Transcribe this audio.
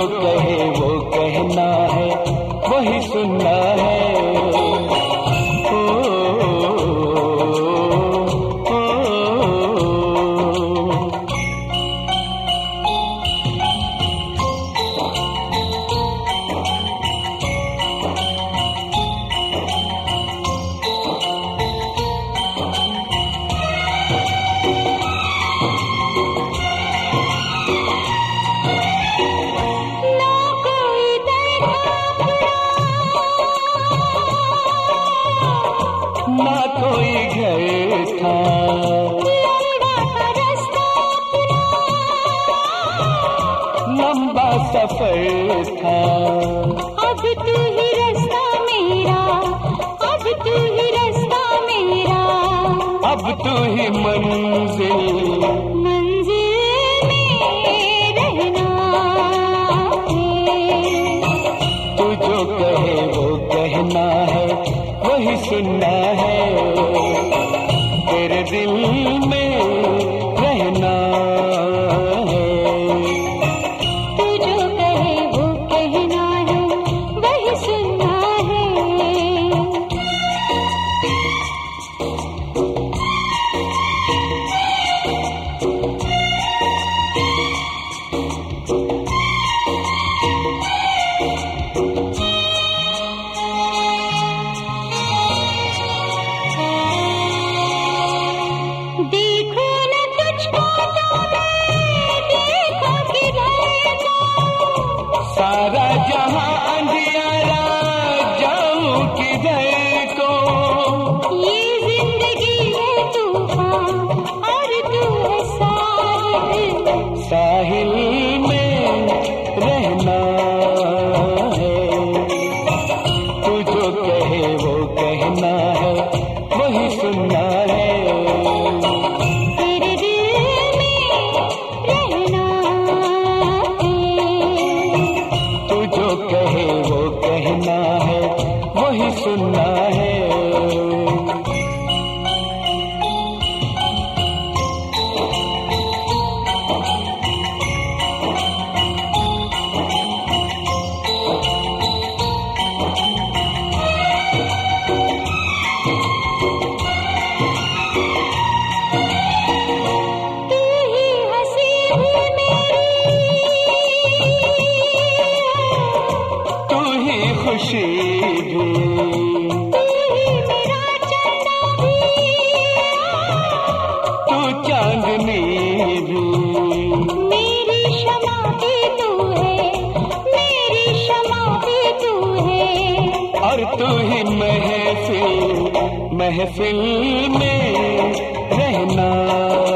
कहे वो कहना है, वही सुनना है। ना कोई घर था, लंबा सफर था। अब तू ही रास्ता मेरा, अब तू ही रास्ता मेरा, अब तू ही मंजिल, मंजिल में रहना है। तू जो कहे वो कहना है, वही सुनना है। तेरे दिल में रहना है। तू जो कहे वो कहना है, वही सुनना है। देखो न तुझको तो मैं देखो किधर को, सारा जहां अंधियारा, जाऊं किधर को। ये जिंदगी है तूफान और तू है साहिल, साहिल में रहना है। तू जो कहे वो कहना है, वही सुनना है। तेरे दिल में रहना है। तू जो कहे वो कहना है, वही सुनना है। तू ही हंसी भी मेरी, तू ही खुशी भी, तू ही मेरा चंदा भी, तू चांदनी भी। मेरी क्षमा भी तू है, मेरी क्षमा भी तू है। और तू ही महफिल, महफिल में रहना